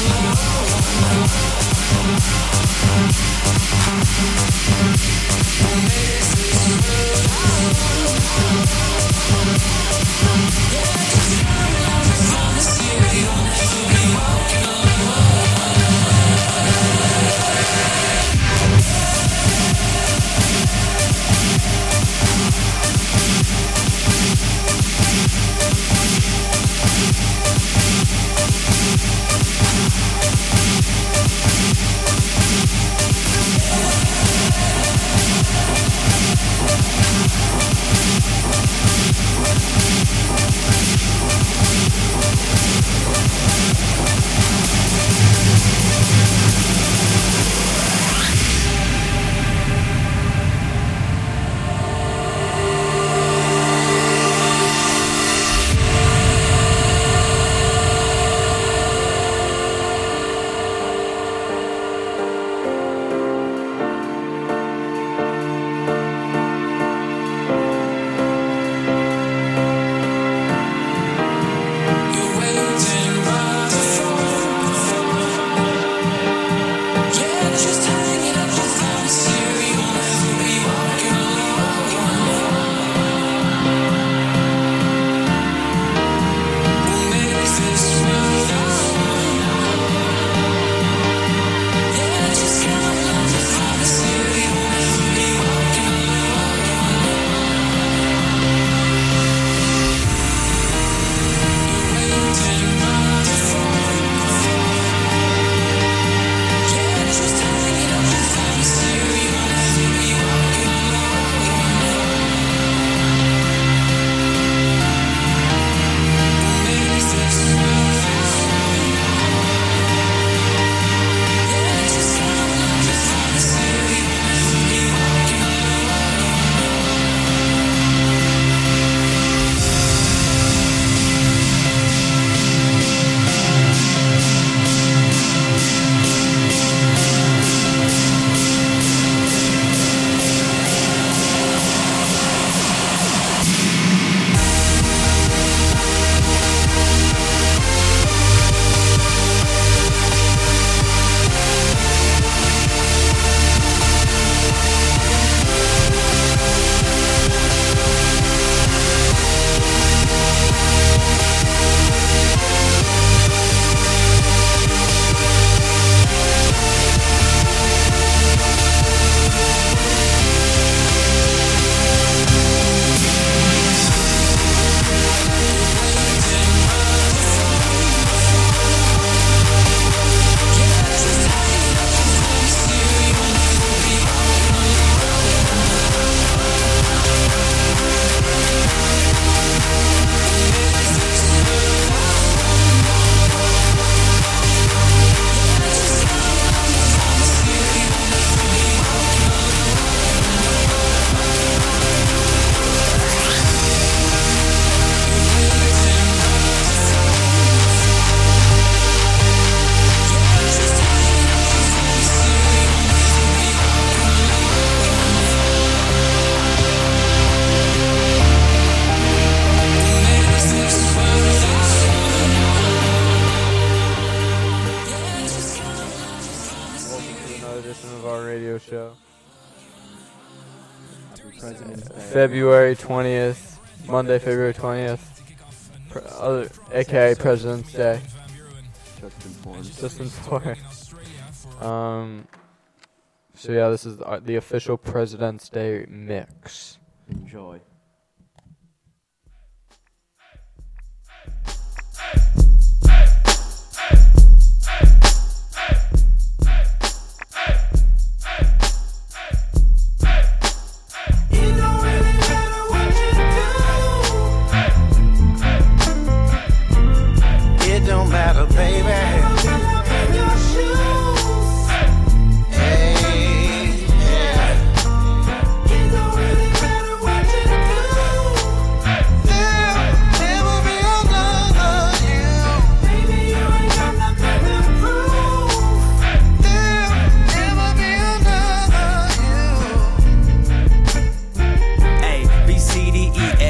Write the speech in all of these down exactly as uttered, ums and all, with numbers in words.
February twentieth, Monday, February twentieth, Pre- other, aka President's Day. Just informed. Just informed. Um, so yeah, this is the, the official President's Day mix. Enjoy.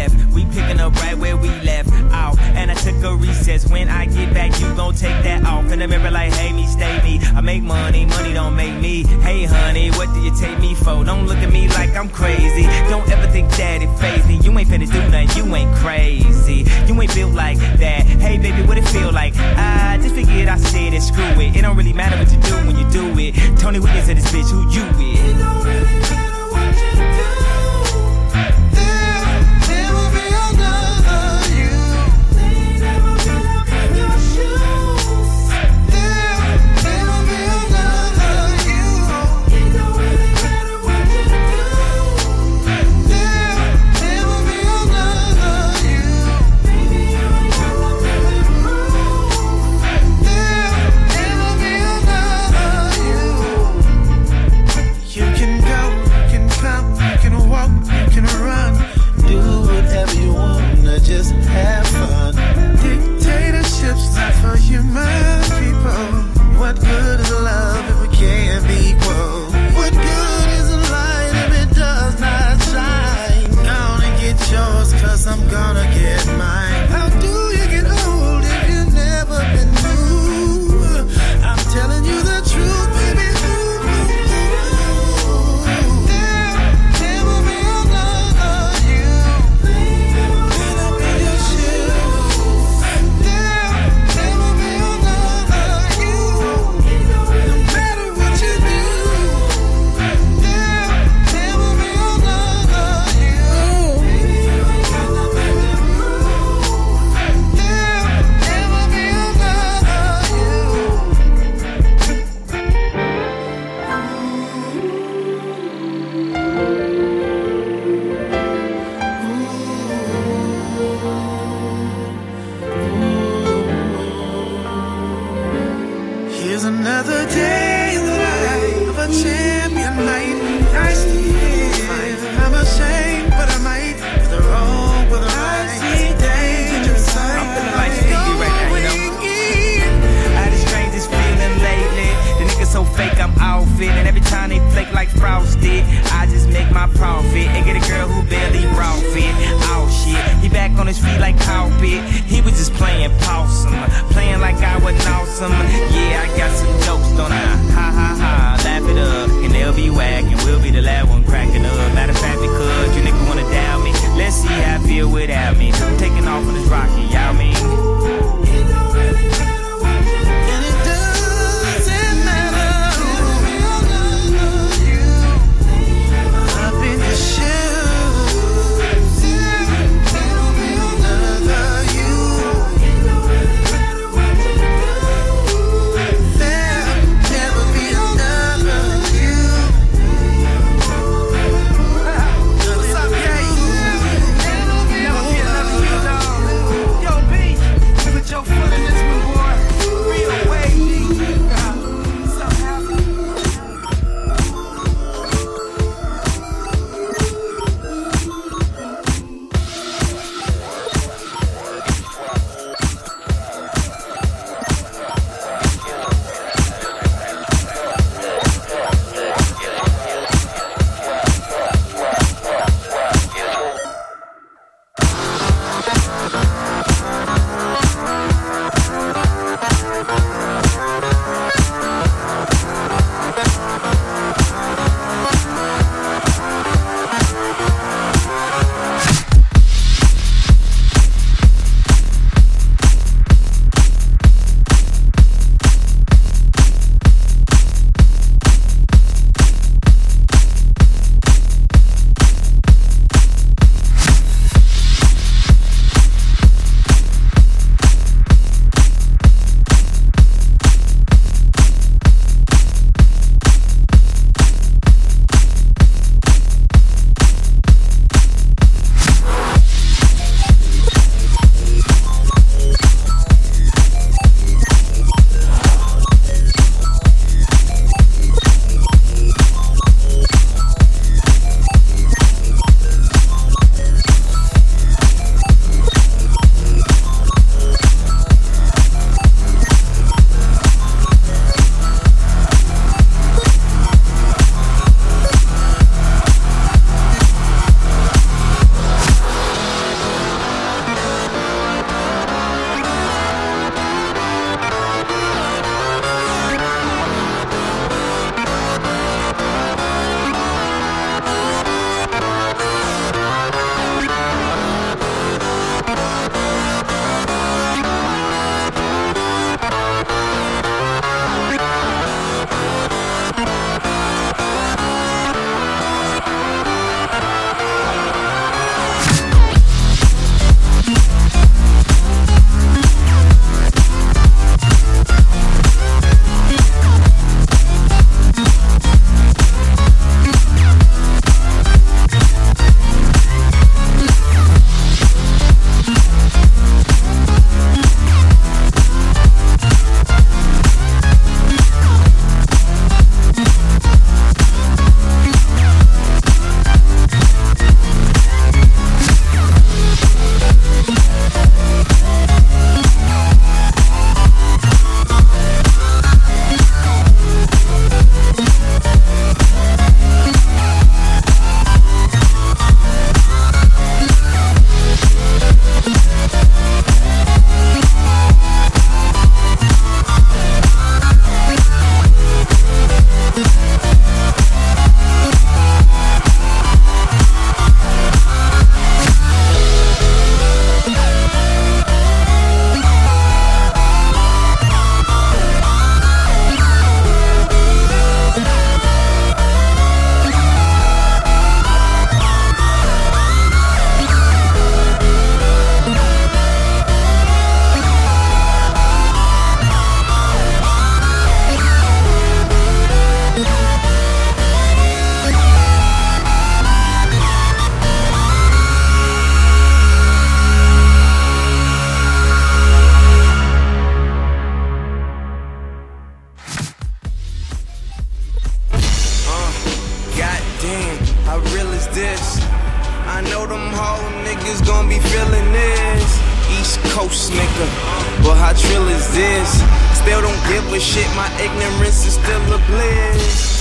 When I get back, you gon' take that off. in the mirror like, hey me, stay me. I make money, money don't make me. Hey honey, what do you take me for? Don't look at me like I'm crazy. Don't ever think that it faze me. You ain't finna do nothing, you ain't crazy. You ain't built like that. Hey baby, what it feel like? I just figured I said it, screw it. It don't really matter what you do when you do it. Tony Williams said this bitch, who you with? It don't really matter what you do. There'll never be another you. They ain't never been up in your shoes. There'll never be another you. It don't really matter what you do. There'll never be another you. Baby, you ain't got nothing to prove. There'll never be another you. You can go, you can come, you can walk, you can run. Do whatever you wanna, just have fun. Dictatorships not for human people. What good is love if we can't be equal? What good is a light if it does not shine? Gonna get yours, cause I'm gonna get mine. How do you get old if you've never been new? I'm telling you the truth, baby. Here's another day in the life of a champion knight. I still fight. I'm ashamed, but I might. For the wrong, for the right. I see dangerous signs. I'm feeling like Stevie right now, you know. I had the strangest feeling lately. The niggas so fake, I'm outfit. And every time they flake like Frosted, I just make my profit. And get a girl who barely brought fit. Oh shit, he back on his feet like carpet. He was just playing possum, playing like I wasn't awesome. Yeah, I got some jokes, don't I? Ha ha ha, laugh it up. And they'll be whack, and we'll be the last one cracking up. Matter of fact, because you niggas wanna doubt me. Let's see how I feel without me. I'm taking off on this rocket, y'all mean? It don't really matter what you do. And it doesn't matter. Up in your shoes. There'll be another you. It don't really matter what you do. There'll never be another you. What's up, Kate? Never be another you, dog. Yo, is this? Still don't give a shit, my ignorance is still a bliss.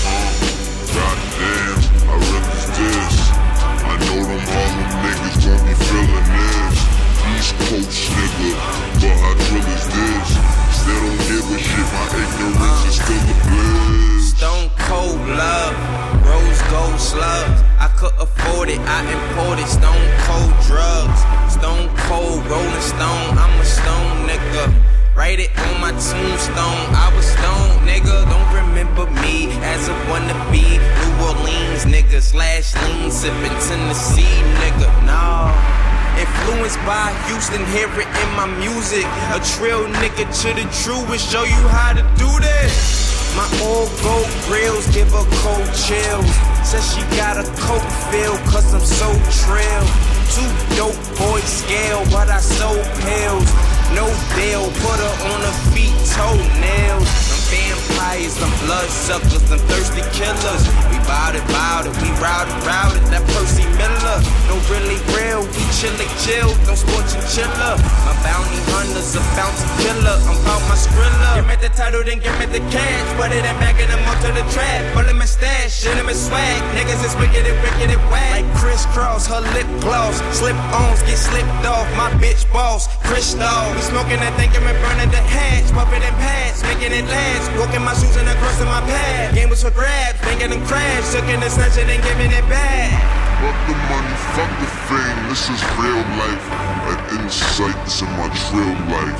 Goddamn, I realize this. I know them Harlem niggas won't be feeling this. East Coast nigga, but how drill is this? Still don't give a shit, my ignorance is still a bliss. Stone cold love, rose gold slugs. I could afford it, I imported stone cold drugs. Stone cold rolling stone, I'm a stone nigga. Write it on my tombstone, I was stone nigga. Don't remember me as a wannabe New Orleans nigga slash lean sippin' Tennessee nigga. No. Influenced by Houston, hear it in my music. A trill nigga to the truest, show you how to do this. My old gold grills give her cold chills. Says she got a coke feel, cause I'm so trill. Two dope boys scale, but I sold pills. No bail, put her on her feet, toenails. I'm vampires, I'm bloodsuckers, I'm thirsty killers. We bout it, bout it, we routed, routed. That Percy Miller, no really real. We chillin' chill, no sports and chiller. My bounty hunter's a bounty killer. I'm bout my skrilla. Give me the title, then give me the cash. Put it in back in them up to the trap. Pull in my stash, shit in my swag. Niggas is wicked and wicked and whack. Like crisscross, her lip gloss. Slip-ons get slipped off. My bitch boss, Crystal. We smoking that thing and burning the hatch. Puffin' and pads, making it last. Walking my shoes and across in my pad. Game was for grabs, thinking them crash. Took in the snatch and giving it back. Fuck the money, fuck the fame, this is real life. At insight, this is my trill life.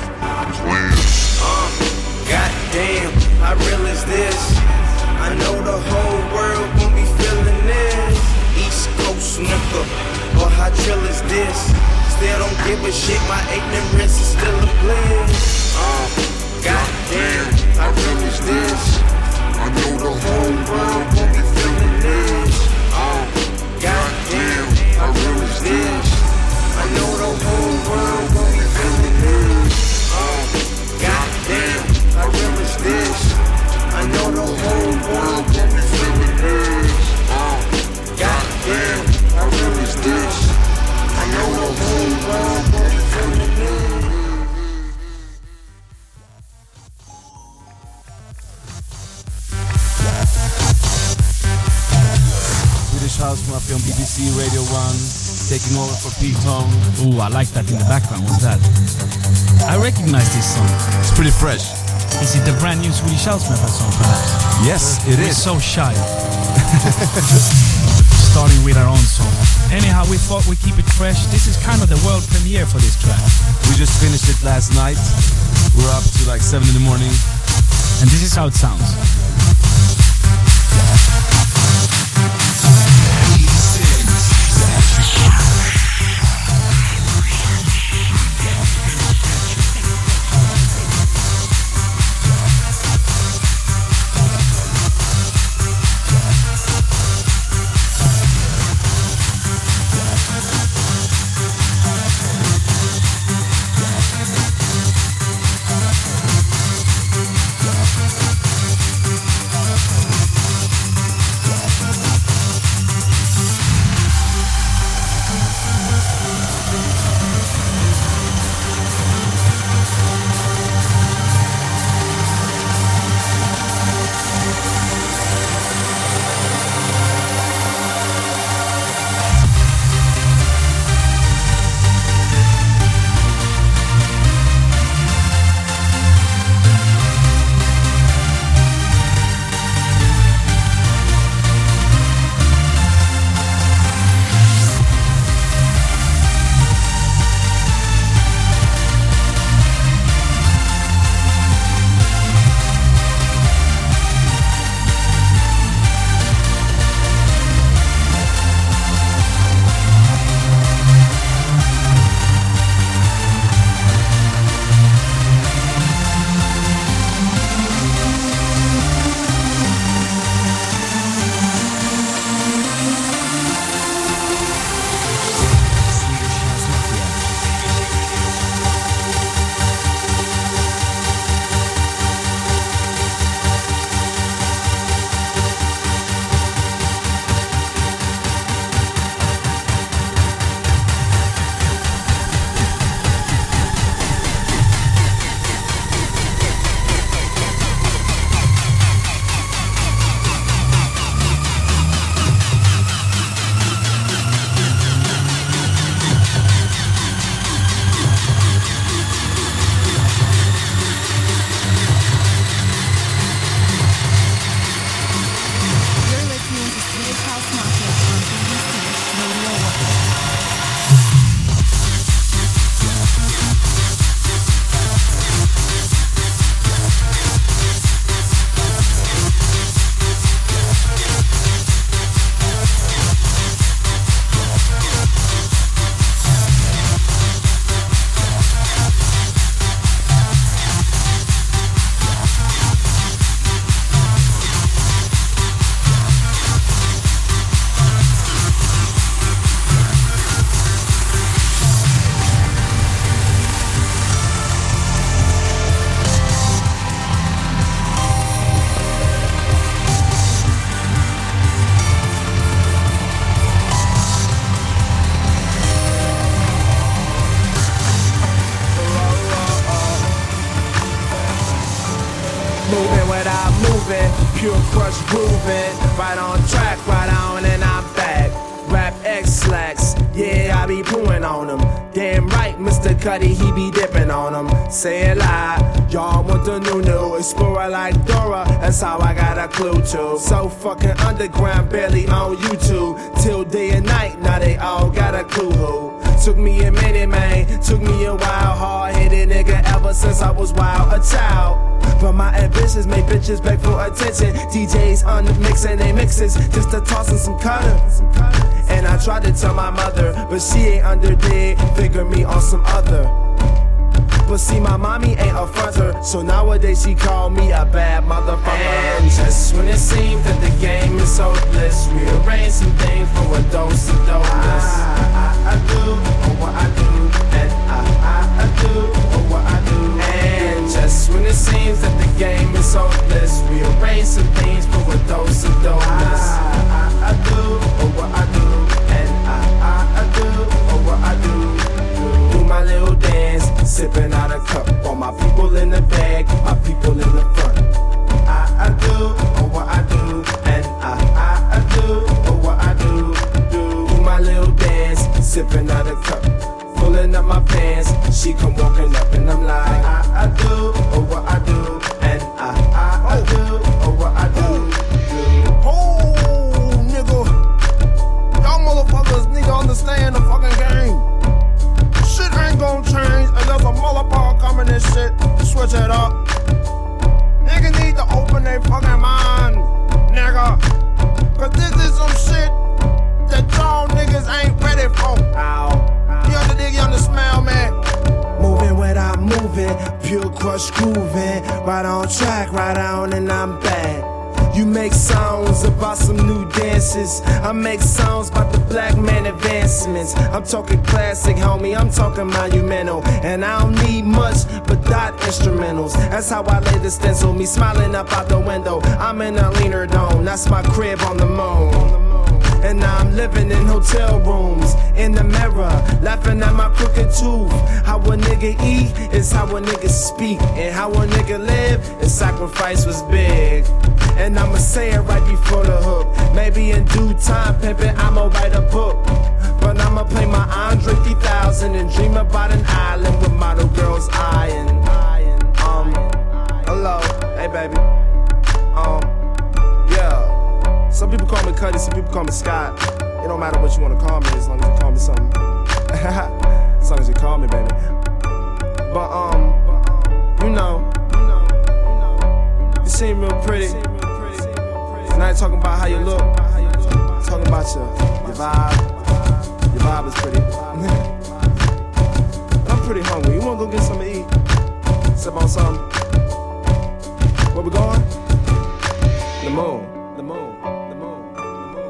Plans. Uh, goddamn, how real is this? I know the whole world gon' be feeling this. East Coast nigga, but how trill is this? Still don't give a shit, my ignorance is still a bliss. Uh, goddamn, how real is this? I know the whole world gon' be feeling this. Uh, goddamn, how real is this? I know the whole world gon' be feeling this. Uh, goddamn, how real is this? I know the whole world gon' be feeling this. Uh, goddamn, how real is this? I know the whole world gon' be feeling this. Swedish House Mafia on B B C Radio one, taking over for Pete Tong. Ooh, I like that in the background. What's that? I recognize this song. It's pretty fresh. Is it the brand new Swedish House Mafia song, perhaps? Yes, it We're is. so shy. Starting with our own song. Anyhow, we thought we'd keep it fresh. This is kind of the world premiere for this track. We just finished it last night. We're up to like seven in the morning. And this is how it sounds. pure crush grooving. Right on track, right on, and I'm back. Rap X slacks, yeah, I be pooing on them. Damn right, Mister Cuddy, he be dipping on them. Say it loud, y'all want the new new. Explorer like Dora, that's how I got a clue to. So fucking underground, barely on YouTube. Till day and night, now they all got a clue who. Took me a minute, man, took me a while. Hard-headed nigga ever since I was wild, a child. But my ambitions make bitches beg for attention. D Js on the mix and they mixes just to toss in some cutter. And I tried to tell my mother, but she ain't under there. Figure me on some other. But see, my mommy ain't a fronter, so nowadays she call me a bad motherfucker. And just when it seems that the game is hopeless, rearrange some things for a dose of dopeness. I, I, I do, oh what I do, and I, I, I do, oh what I do. And just when it seems that the game is hopeless, rearrange some things for a dose of dopeness. I, I, I do, oh what I do, and I, I, I do, oh what I do. Do my little dance, sipping out a cup. All my people in the bag, my people in the front. I, I do, oh what I do, and I, I, I do, oh what I do. Do, do my little dance, sipping out a cup. Pulling up my pants, she come walking up and I'm like, I, I do, oh what I do, and I, I, I do, oh what I do. Oh, nigga, y'all motherfuckers need to understand the fucking game. Shit ain't gon' change unless a motherfucker coming and shit switch it up. Nigga need to open their fucking mind, nigga. Cause this is some shit that y'all niggas ain't ready for. Ow. You under you under smell, man. Moving without moving, pure crush grooving. Right on track, right on, and I'm back. You make songs about some new dances. I make songs about the black man advancements. I'm talking classic, homie, I'm talking monumental. And I don't need much but dot instrumentals. That's how I lay the stencil, me smiling up out the window. I'm in a leaner dome, that's my crib on the moon. And now I'm living in hotel rooms, in the mirror, laughing at my crooked tooth. How a nigga eat is how a nigga speak, and how a nigga live, and sacrifice was big. And I'ma say it right before the hook. Maybe in due time, pimpin', I'ma write a book. But I'ma play my Andre three thousand and dream about an island with model girls eyeing. Um, hello, hey baby. Um, yeah. Some people call me Cuddy, some people call me Scott. It don't matter what you wanna call me, as long as you call me something. As long as you call me, baby. But um, you know, you seem real pretty. And I ain't talking about how you look. I'm talking about your, your vibe. Your vibe is pretty. I'm pretty hungry. You wanna go get something to eat? Sip on something. Where we going? The moon. The moon. The moon. The moon.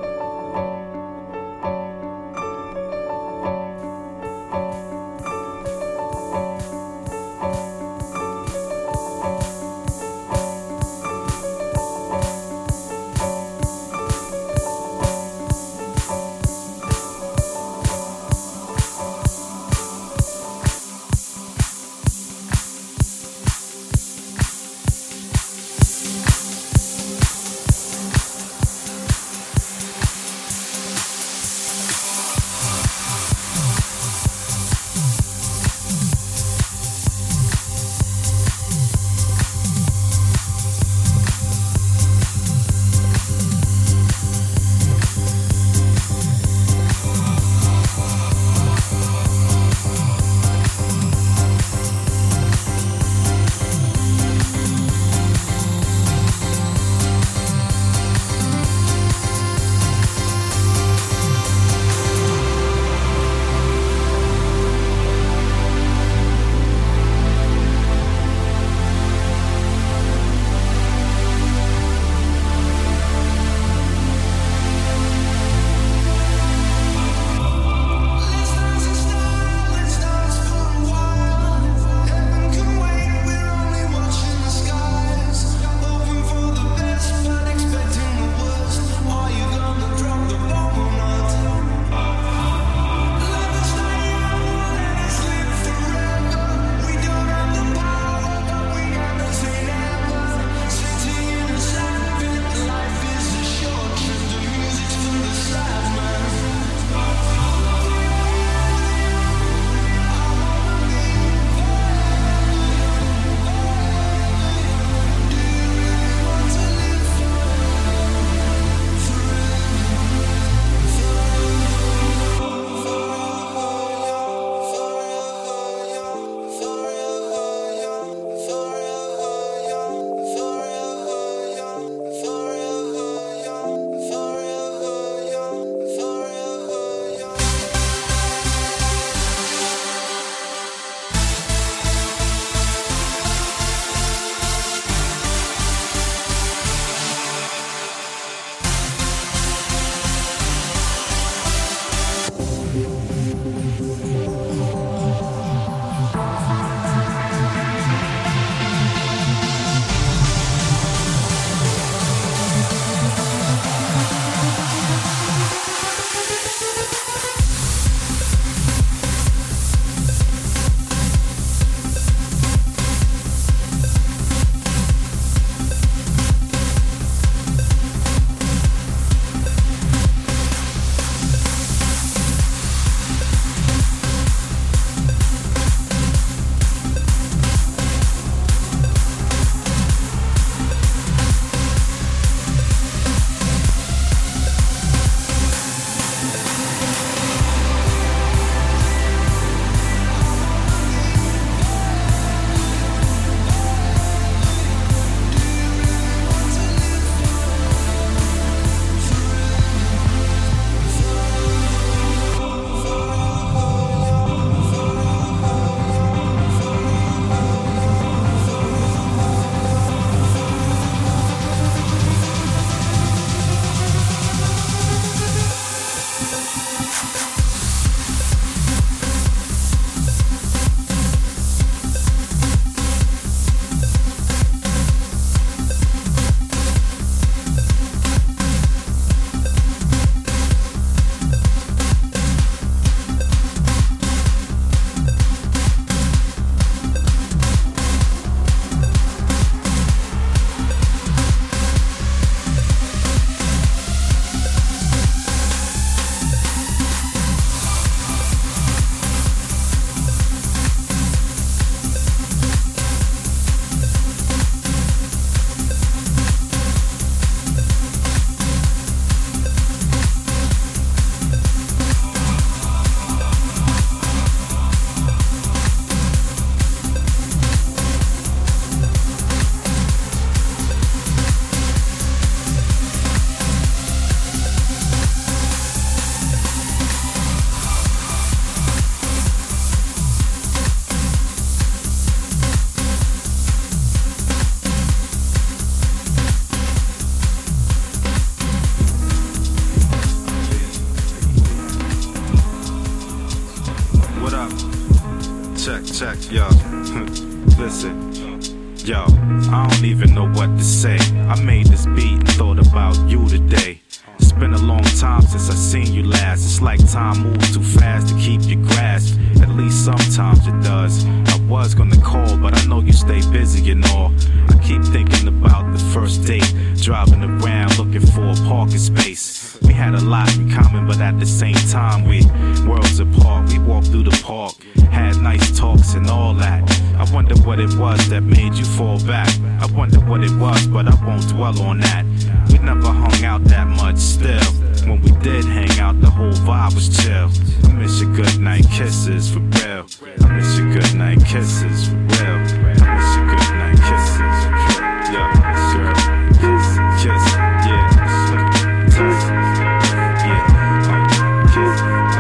check, check, yo. Listen, yo, I don't even know what to say. I made this beat and thought about you today. It's been a long time since I seen you last. It's like time moves too fast to keep your grasp. At least sometimes it does. I was gonna call, but I know you stay busy and all. I keep thinking about the first date, driving around looking for a parking space. We had a lot in common, but at the same time we worlds apart. We walked through the park, had nice talks and all that. I wonder what it was that made you fall back. I wonder what it was, but I won't dwell on that. We never hung out that much still. When we did hang out, the whole vibe was chill. I miss your good night kisses for real. I miss your good night kisses for real. I miss your good night kisses for real. Yeah, girl, kiss, kiss, yeah, touch, yeah, uh, kiss, uh,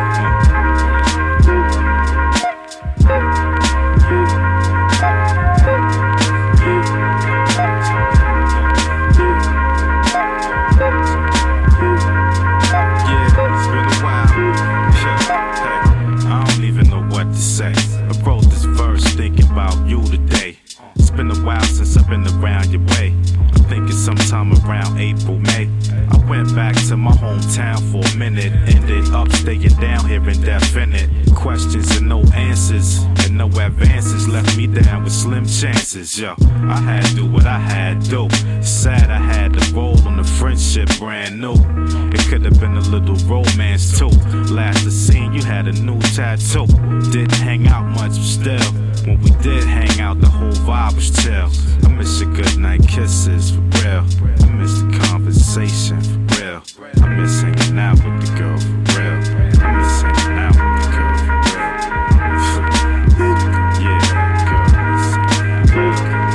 been a while since I've been around your way. I'm thinking sometime around April, May. I went back to my hometown for a minute. Ended up staying down here indefinite. Questions and no answers, and no advances. Left me down with slim chances, yo. I had to do what I had to. Sad I had to roll on the friendship brand new. It could have been a little romance too. Last I seen you had a new tattoo. Didn't hang out much, but still, when we did hang out, the whole vibe was chill. I miss your good night kisses for real. I miss the conversation for real. I miss hanging out with the girl for real. I miss hanging out with the girl for real. Yeah, girl, I miss hanging out with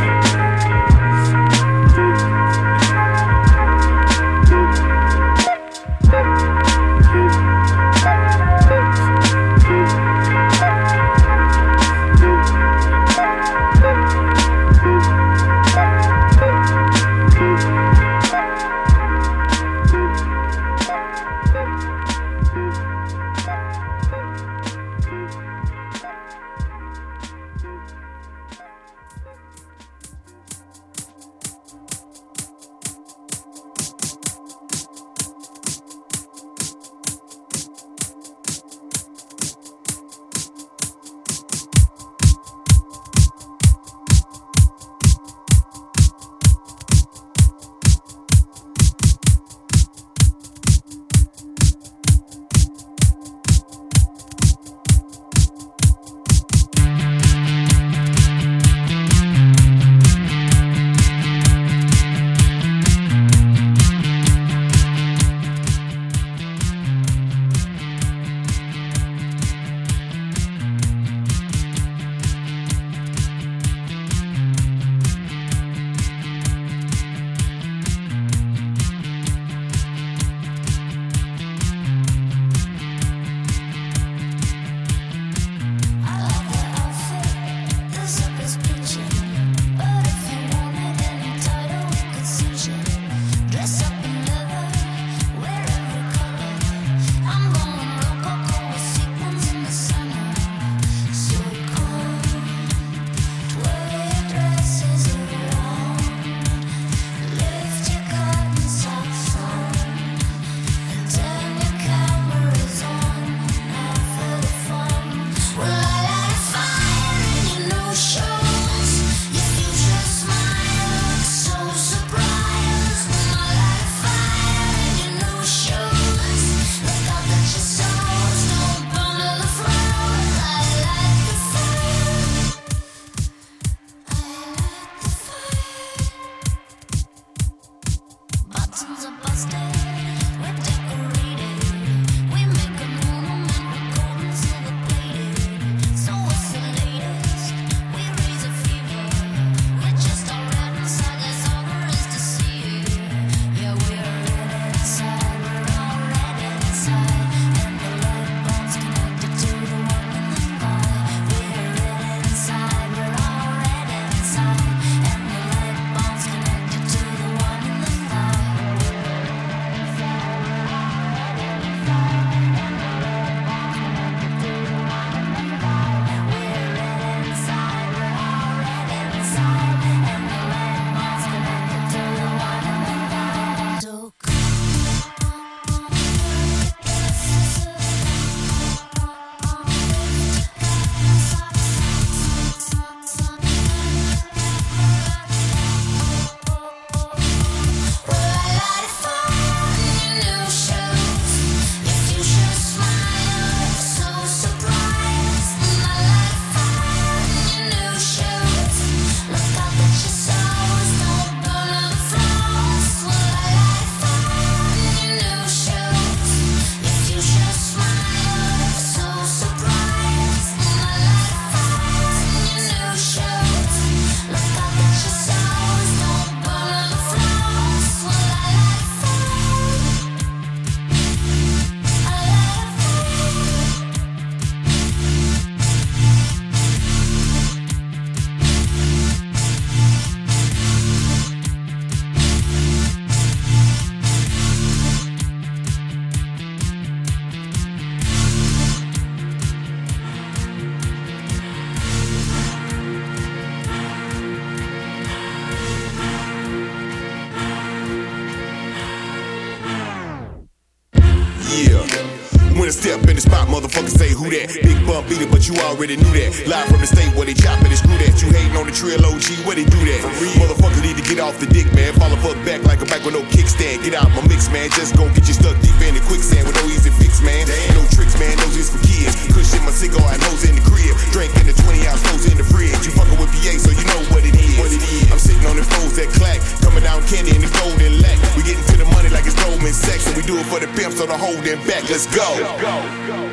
step in the spot, motherfuckers say who that? Big bump beater, but you already knew that. Live from the state where they chop it and screw that. You hating on the trail O G, where they do that? Motherfuckers need to get off the dick, man. Fall the fuck back like a bike with no kickstand. Get out my mix, man. Just gon' get you stuck deep in the quicksand with no easy fix, man. No tricks, man. Those is for kids. Kush in my cigar and nose in the crib. Drink in the twenty ounce nose in the fridge. You fucking with P A, so you know what it is. What it is. I'm sitting on the foes that clack. Coming down candy in the golden lack. We getting to the money like it's Goldman Sachs. And we do it for the pimps, so the hold them back. Let's go. Let's go.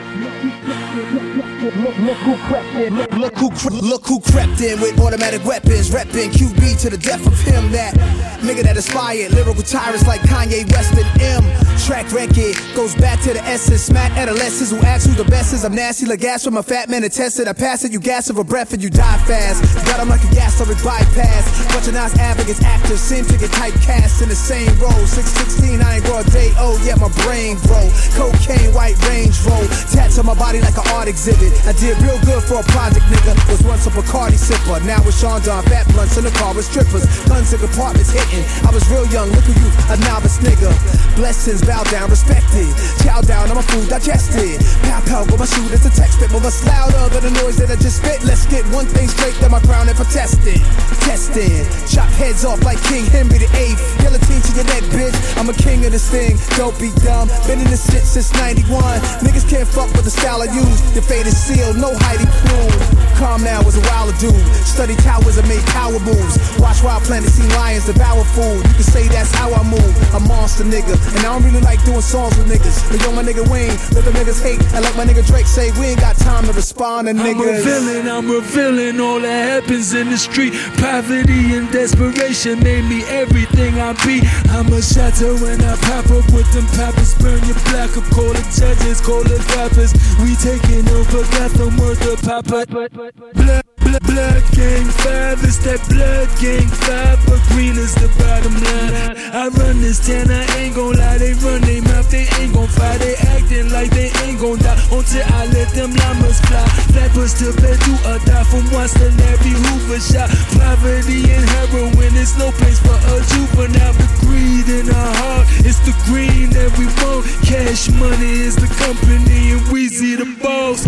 Look, look who crept in, look, look who cre- look who crept in with automatic weapons, reppin' Q B to the death of him. That nigga that inspired lyrical tyrants like Kanye West and M. Track record goes back to the essence. Smack adolescents who ask who the best is. I'm nasty like gas from a fat man and tested. I pass it, you gas of a breath and you die fast. Got him like a gas or a bypass. Bunch of nice advocates, actors seem to get typecast in the same role. six sixteen, I ain't grow a day old, yet my brain grow. Cocaine, white range roll. Tats on my body like an art exhibit. I did real good for a project, nigga. Was once a Bacardi sipper. Now it's Sean Don, fat blunts in the car with strippers. Guns and compartments hitting. I was real young, look at you, a novice nigga. Blessings, bow down, respected. Chow down, I'm a food digested. Pow pow, go my shoot, it's a text spit. Move us louder than the noise that I just spit. Let's get one thing straight, then my crown and for testing. Testing, chop heads off like King Henry the eighth. Guillotine to your neck, bitch. I'm a king of this thing, don't be dumb. Been in this shit since ninety-one. Niggas can't fuck with the style I use. Your fate is sealed, no hiding plume. Calm now was a wilder dude. Study towers and made power moves. Watch Wild Planet, see lions devour food. You can say that's how I move. A monster nigga, and I don't really like doing songs with niggas. But yo, my nigga Wayne, let the niggas hate. And like my nigga Drake say, we ain't got time to respond to niggas. I'm revealing, I'm revealing all that happens in the street. Poverty and desperation made me everything I be. I'm a shatter when I pop up with them poppers. Burn your black up, call the judges, call the rappers. We taking over Gotham worth of papa. Blood, blood, blood gang five, it's that blood gang five. But green is the bottom line. I run this town, I ain't gon' lie. They run their mouth, they ain't gon' fight. They acting like they ain't gon' die until I let them llamas fly. Flappers to bed, do or die from once to Larry Hoover shot. Poverty and heroin, it's no place for a juvenile. The greed in our heart, it's the green that we want. Cash money is the company and Weezy the boss.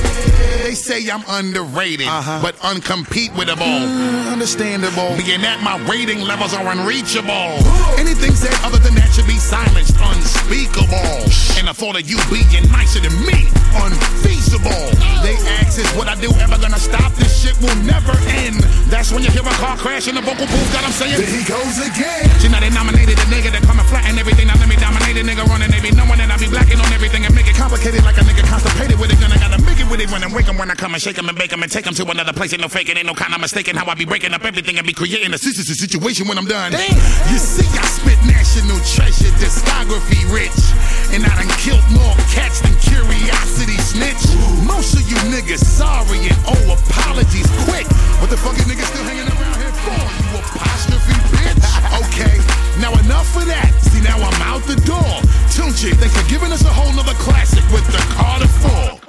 They say I'm underrated, uh-huh. but uncompetable. Uh, understandable. Being that my rating levels are unreachable. Anything said other than that should be silenced, unspeakable. And the thought of you being nicer than me, unfeasible. They ask, is what I do ever gonna stop? This shit will never end. That's when you hear a car crash in the vocal booth, got I'm saying. There he goes again. You know they nominated a nigga that come and flatten everything. Now let me dominate a nigga running. They be knowing that I be blacking on everything and make it complicated like a nigga constipated with it. Gonna gotta make it with it when I wake em. When I come and shake 'em and bake 'em and take 'em to another place. Ain't no faking, ain't no kind of mistaking how I be breaking up everything and be creating a situation when I'm done. Damn. You see, I spit national treasure, discography rich. And I done killed more cats than curiosity snitch. Most of you niggas sorry and oh apologies quick. What the fuck is niggas still hanging around here for? You apostrophe bitch. Okay, now enough of that. See, now I'm out the door. Tunchi, thanks for giving us a whole nother classic with the Carter Four.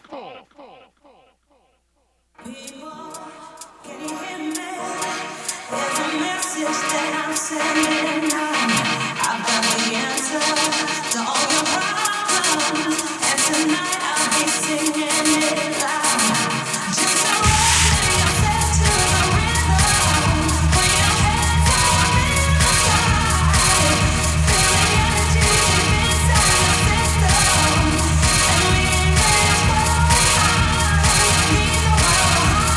I've got the answer to all your problems, and tonight I'll be singing it loud. Just surrender yourself to the rhythm. Put your hands up in the sky. Feel the energy deep inside your system, and we ain't this world behind. Leave the world behind.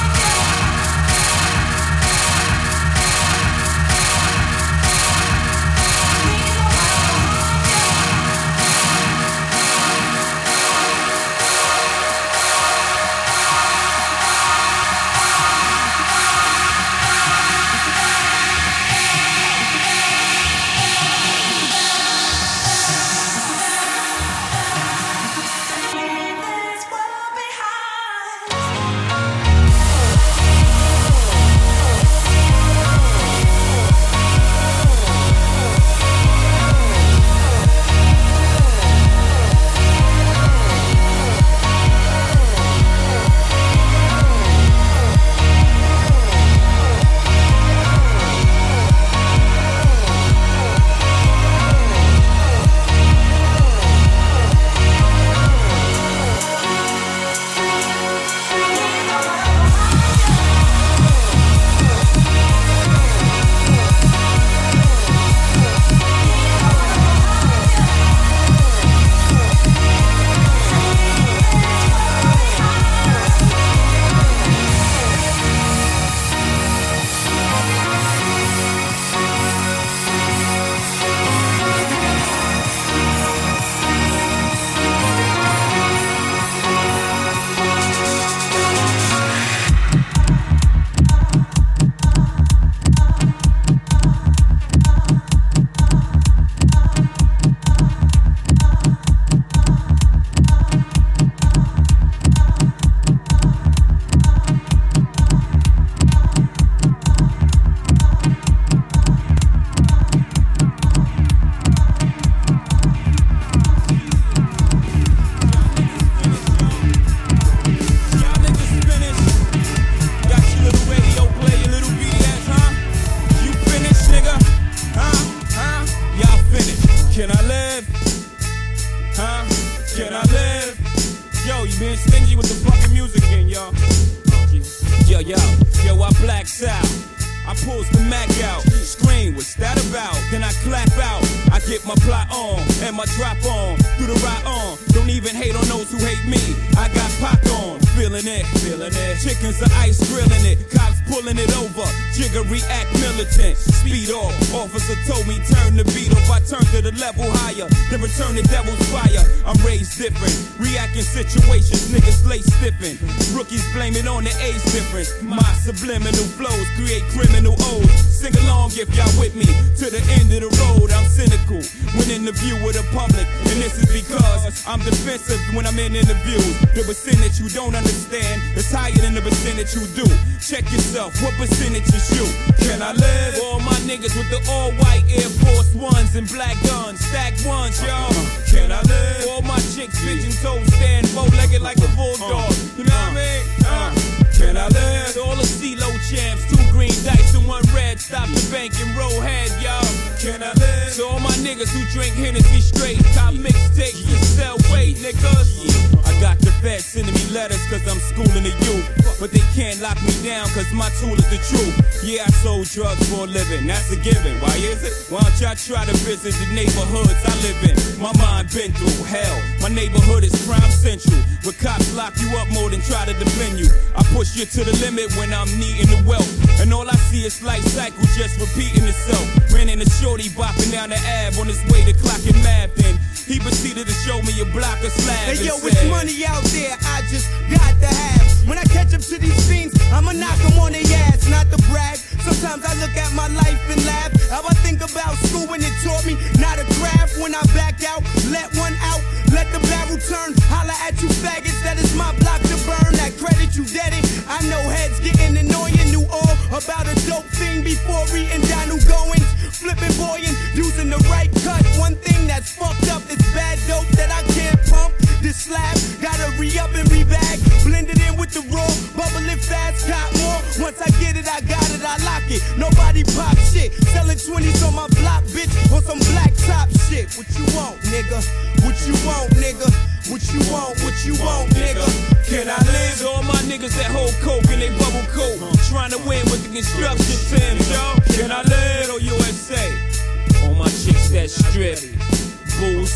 yo, yo, I blacks out. I pulls the Mac out, scream, what's that about? Then I clap out, I get my plot on, and my drop on, through the right on. Don't even hate on those who hate me, I got Pac on, feeling it, feeling it. Chickens are ice grilling it, cops pulling it over, Jigger react militant, speed off. Officer told me turn the beat off, I turn to the level higher, then return the devil's fire. I'm raised different, reacting situations, niggas lay stiffin'. Rookies blame it on the age difference, my subliminal flows create criminal O's. Sing along if y'all with me to the end of the road. I'm cynical when in the view of the public, and this is because I'm defensive when I'm in interviews. The percentage you don't understand is higher than the percentage you do. Check yourself, what percentage is you? Can I live? All my niggas with the all-white Air Force Ones and black guns, stack ones, y'all. Can I live? All my chicks, pigeon toes, stand bow-legged like a bulldog. You know what I mean? Uh. Can I live? All the CeeLo champs, two green dice and one red. Stop the bank and roll head, y'all. Can I live? So all my niggas who drink Hennessy straight, top mixtapes and sell weight, niggas. I got the feds sending me letters cause I'm schooling the youth, but they can't lock me down cause my tool is the truth. Yeah, I sold drugs for a living, that's a given. Why is it? Why don't y'all try to visit the neighborhoods I live in? My mind been through hell. My neighborhood is crime central, where cops lock you up more than try to defend you. I push you to the limit when I'm needing the wealth, and all I see is life cycle just repeating itself. Ran in a shorty bopping down the Ave on his way to clocking math, then he proceeded to show me a block of slab. Hey yo, and it's said, money out there, I just got to have. When I catch up to these fiends, I'ma knock them on their ass, not to brag. Sometimes I look at my life and laugh. How I think about school when it taught me not to craft. When I back out, let one out, let the barrel turn. Holla at you faggots, that is my block to burn. That credit you dead it. I know heads getting annoying. Knew all about a dope fiend before reading Donald Goins. Flipping boyin', using the right cut. One thing that's fucked up is bad dope that I can't pump. This slab, gotta re-up and re-bag. Blend it in with the raw, bubble it fast, got more. Once I get it, I got it, I lock it. Nobody pop shit. Selling twenties on my block, bitch, on some black top shit. What you want, nigga? What you want, nigga? What you want, what you want, nigga? Can I live? All my niggas that hold coke in they bubble coat, trying to win with the construction teams, yo. Can I live? Oh, U S A. All my chicks that strip, boost.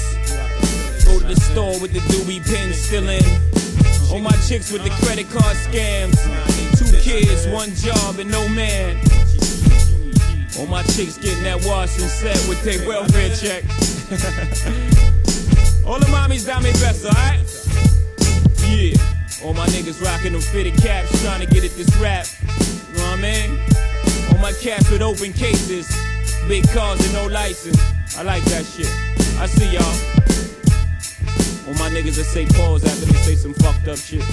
Go to the store with the doobie pin still in. All my chicks with the credit card scams. Two kids, one job, and no man. All my chicks getting that wash and set with their welfare check. All the mommies down me best, alright? Yeah. All my niggas rocking them fitted caps, trying to get at this rap. You know what I mean? All my cats with open cases, big cars and no license. I like that shit. I see y'all. All my niggas that say pause after they say some fucked up shit.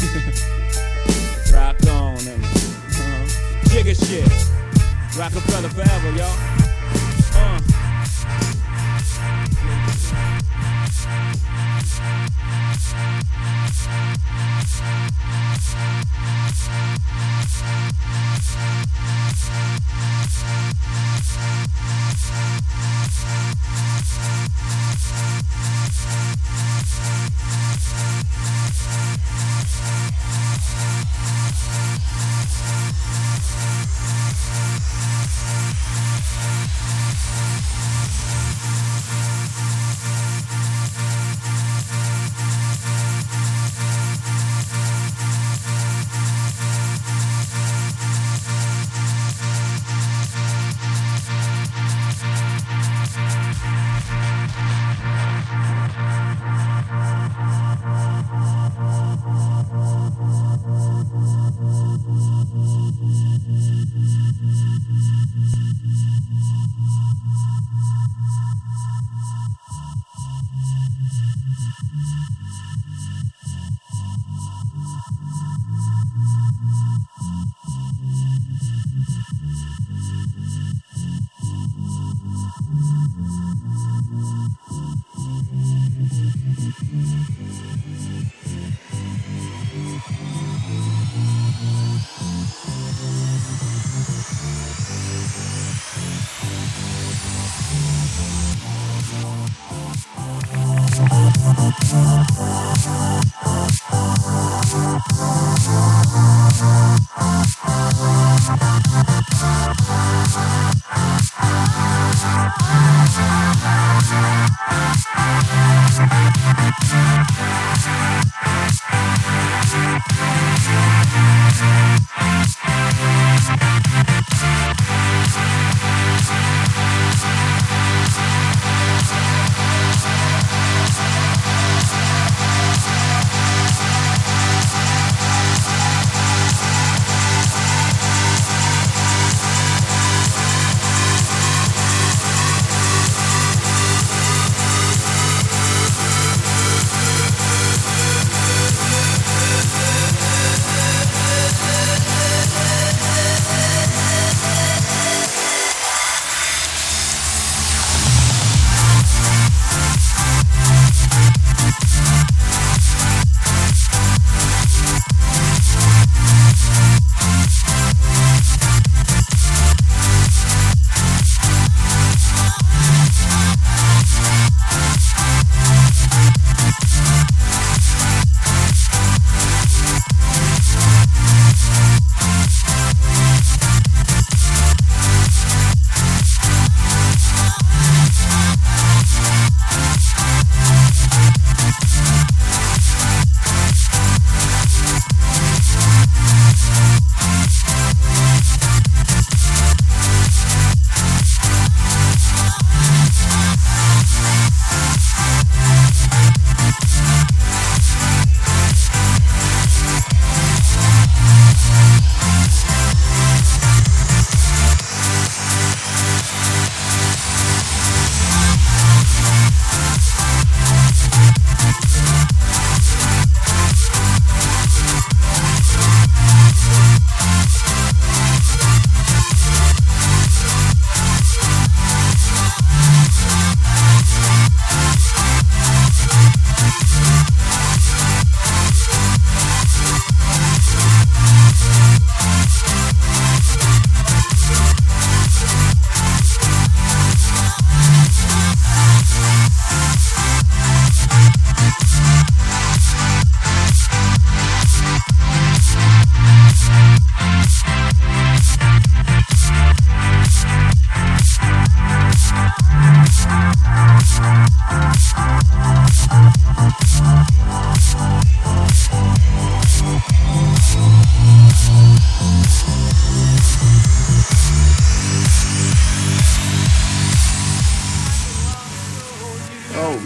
Rock on, uh-huh. Jigger shit. Rockefeller forever, y'all. Uh.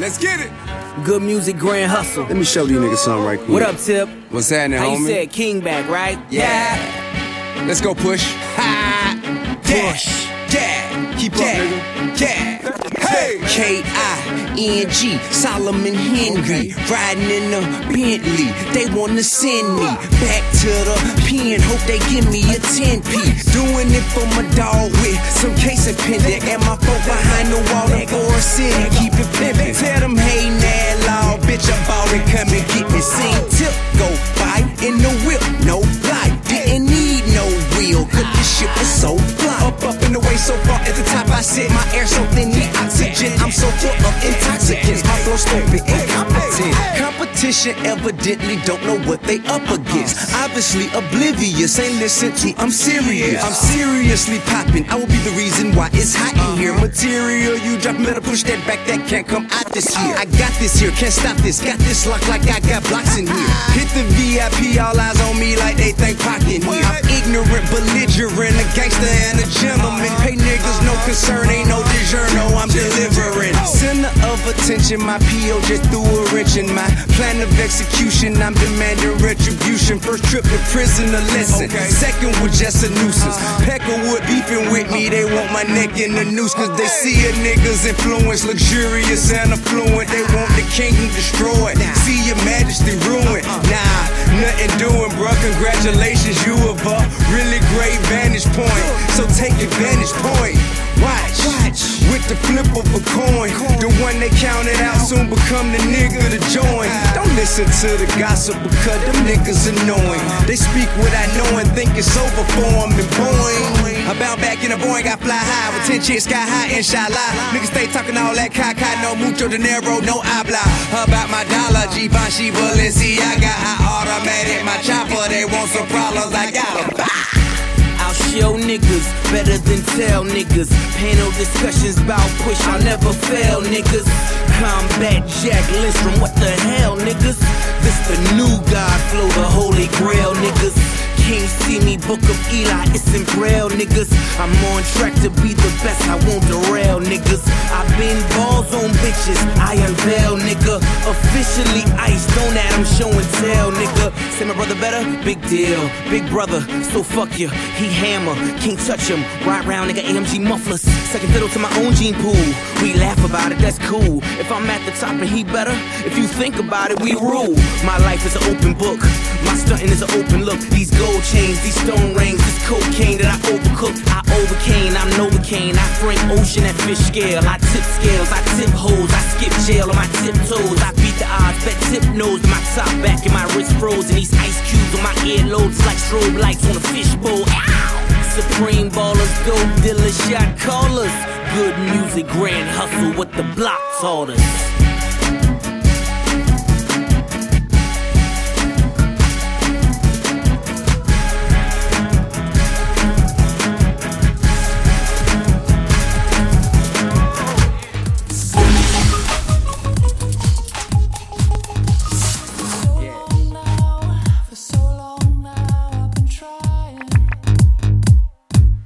Let's get it. Good music, grand hustle. Let me show these niggas something right quick. What up, Tip? What's happening, How homie? you said King back, right? Yeah. Let's go, push. Ha! Push. Yeah. Keep up, nigga. Yeah. Hey. K I N G, Solomon Henry, riding in a Bentley. They wanna send me back to the pen. Hope they give me a ten piece. Doing it for my dog with some case of pendant. And my folk behind the wall in Forest City, keep it pimpin'. Tell them, hey, now, law, bitch, I'm bought it, come and get me. Seen Tip go by in the whip, no lie. Didn't need no wheel, cause this shit was so fly. Up, up in the way, so far at the top I sit. My air so thin, need oxygen. I'm so full of intoxicants. My flow stupid, incompetent. Competition evidently don't know what they up against. Obviously oblivious, ain't listen to, I'm serious. I'm seriously popping. I will be the reason why it's hot in here. Material you drop, better push that back, that can't come out this year. I got this here, can't stop this. Got this locked like I got blocks in here. Hit the V I P, all eyes on me like they think pocket here. I'm ignorant, belligerent, a gangster and a gentleman. Pay niggas no concern, ain't no DiGiorno, I'm delivering. Center of attention, my P O just threw a wrench in my plan of execution. I'm demanding retribution. First trip to prison, a lesson. Second was just a nuisance. Peckerwood beefing with me, they want my neck in the noose. Cause they see a nigga's influence, luxurious and affluent. They want the kingdom destroyed. See your majesty ruined. Nah, nothing doing, bruh. Congratulations, you have a really great vantage point. So take advantage point. Watch, watch, with the flip of a coin. The one they counted out soon become the nigga to join. Don't listen to the gossip because them niggas annoying. They speak what I know and think it's over for them and boing. I bound back in a Boeing, I fly high with ten chicks sky high, inshallah. Niggas stay talking all that caca, no mucho dinero, no habla. About my dollar, Givenchy, Balenciaga, I automatic my chopper. They want some problems, I got them. I'll show niggas better than tell niggas. Panel discussions about push, I'll never fail niggas. Combat Jack Lindstrom, what the hell niggas? This the new God flow, the holy grail niggas. Can't see me, book of Eli, it's in braille niggas. I'm on track to be the best, I won't derail niggas. I've been balls on bitches, I unveil nigga. Officially iced, don't that I'm show and tell nigga. Say my brother better, big deal, big brother, so fuck you. He hammer, can't touch him. Ride round nigga A M G mufflers, second fiddle to my own gene pool. We laugh about it, that's cool. If I'm at the top and he better, if you think about it, we rule. My life is an open book, my stunting is an open look. These gold chains, these stone rings, this cocaine that I overcooked, I overcame, I'm Novocaine, I Frank Ocean at fish scale, I tip scales, I tip hoes, I skip jail on my tiptoes, I beat the odds, bet tip nose, my top back and my wrist froze, and these ice cubes on my earlobes like strobe lights on a fishbowl. Ow! Supreme ballers, dope dealers, shot callers, good music, grand hustle, what the block taught us.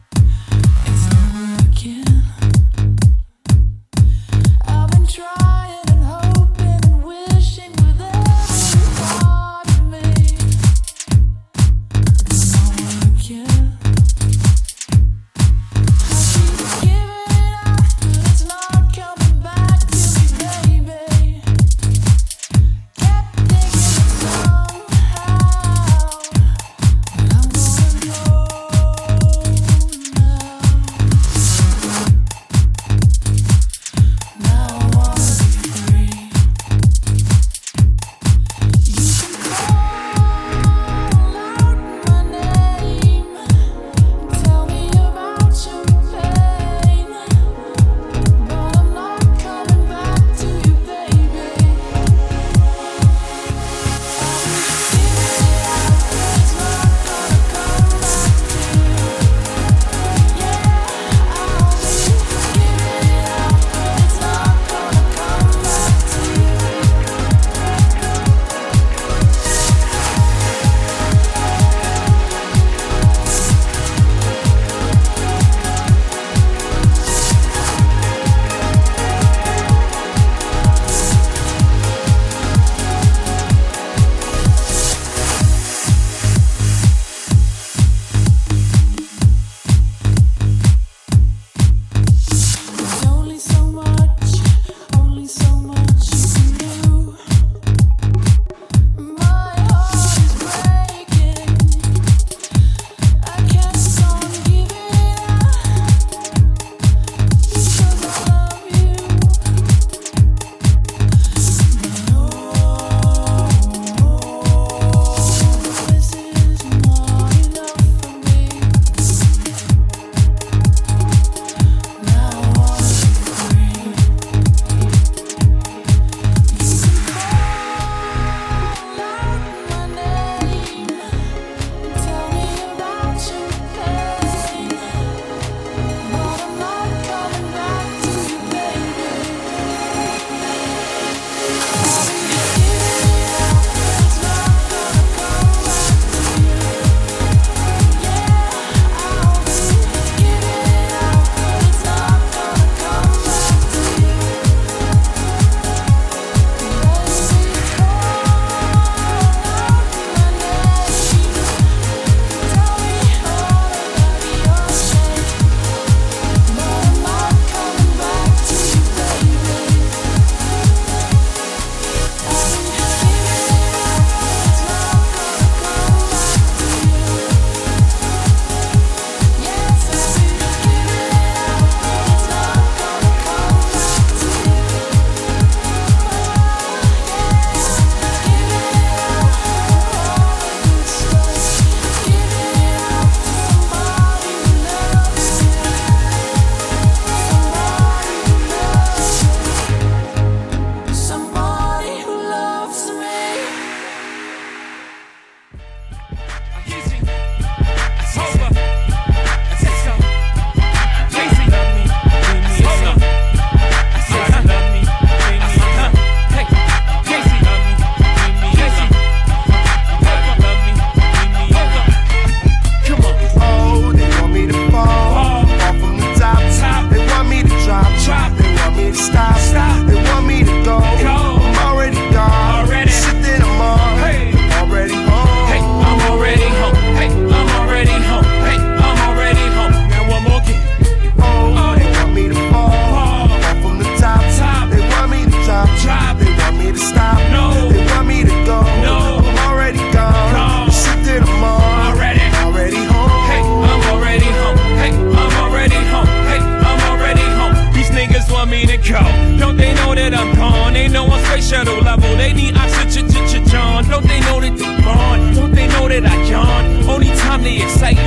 I've been trying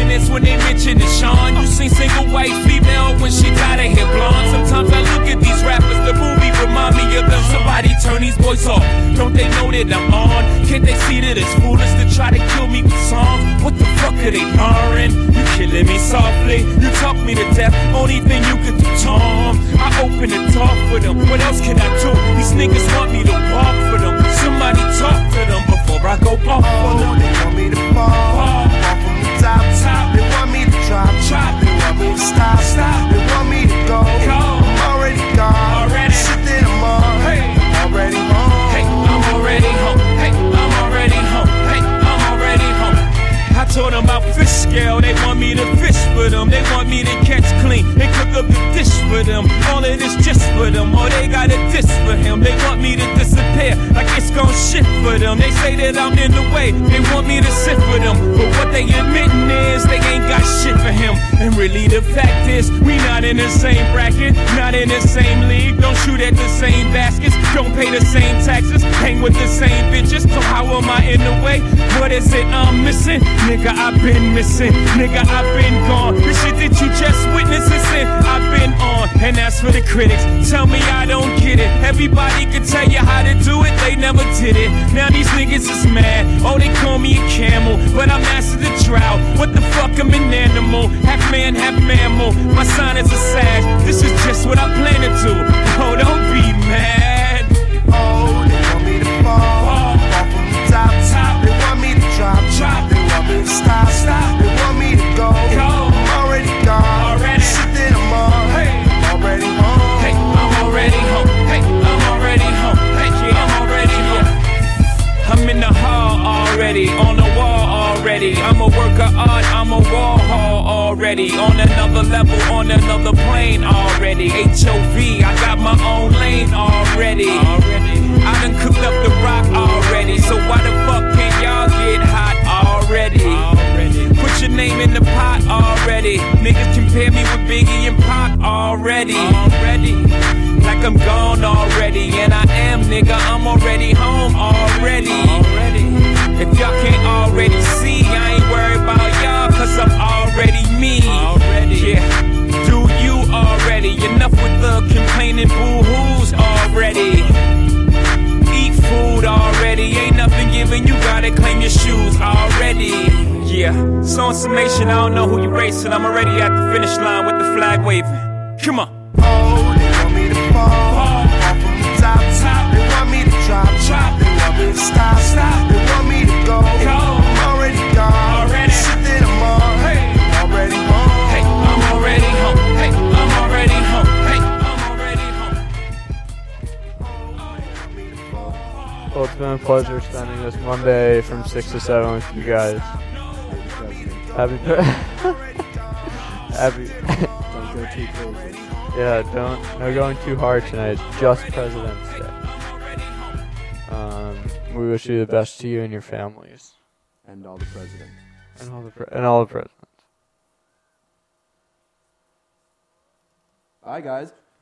minutes when they mention it, Sean. You seen single white female when she dyed her hair blonde. Sometimes I look at these rappers, the movie remind me of them. Somebody turn these boys off. Don't they know that I'm on? Can't they see that it's foolish to try to kill me with songs? What the fuck are they learning? You killing me softly, you talk me to death. Only thing you could do, Tom. I open the door for them. What else can I do? These niggas want me to walk for them. Somebody talk to them before I go off on them. They want me to fall, fall from the top, top. They want me to drop, drop. They want me to stop, stop. They want me to go, go. I'm already gone, already. Shit that I'm on, hey. I'm already home. Hey, I'm already home. Hey, I'm already home. Hey, I'm already home. I told them about fish scale. They want me to fish for them. They want me to catch clean and cook up the dish for them. All of this just for them. All they got a diss for him. They want me to disappear like it's gon' shit for them. They say that I'm in the way. They want me to sit for them. But what they admitting is they ain't got shit for him. And really the fact is we not in the same bracket, not in the same league. Don't shoot at the same baskets. Don't pay the same taxes. Hang with the same bitches. So how am I in the way? What is it I'm missing? Nigga, I've been missing. Nigga, I've been gone. The shit that you just witnessed is in. I've been on. And as for the critics, tell me I don't get it. Everybody can tell you how to do it. They never did it. Now these niggas is mad. Oh, they call me a camel. But I'm master the drought. What the fuck? I'm an animal. Half man, half mammal. My sign is a sag. This is just what I plan to do. Oh, don't be mad. Oh, they want me to fall, fall, fall from the top, top. They want me to drop, drop. They want me to stop, stop. They want me to go, go. I'm already gone, already. Shit that I'm on, hey. I'm already home. Hey, I'm already home. Hey, I'm already home. Hey, yeah, I'm already home. I'm in the hall already, on the wall already. I'm a work of art, I'm a wall hall already. On another level, on another plane already. H O V, I got my own lane already. I done cooked up the rock already. So why the fuck can't y'all get hot already? Put your name in the pot already. Niggas compare me with Biggie and Pac already. Already. Like I'm gone already. And I am, nigga, I'm already home already. Already. If y'all can't already see, I ain't worried about y'all, cause I'm already me. Already. Yeah. Do you already? Enough with the complaining boo-hoos already. Eat food already. Ain't nothing given, you gotta claim your shoes already. Yeah. So in summation, I don't know who you racing. I'm already at the finish line with the flag waving. Come on. Oh, they want me to fall, fall, fall from the top, top. They want me to drop, drop. They want me to stop, stop. They want me to go, go. I'm already gone, already. Shit that I'm on, hey. I'm already home. Hey, I'm already home. Hey, I'm already home. Hey, I'm already home. Well, it's been a pleasure spending this Monday from six to seven with you guys. Happy, happy. Don't go too crazy. Yeah, don't no going too hard tonight. It's just President's Day. Um, we wish you the best to you and your families. And all the presidents. And all the pre- and all the presidents. Bye, guys.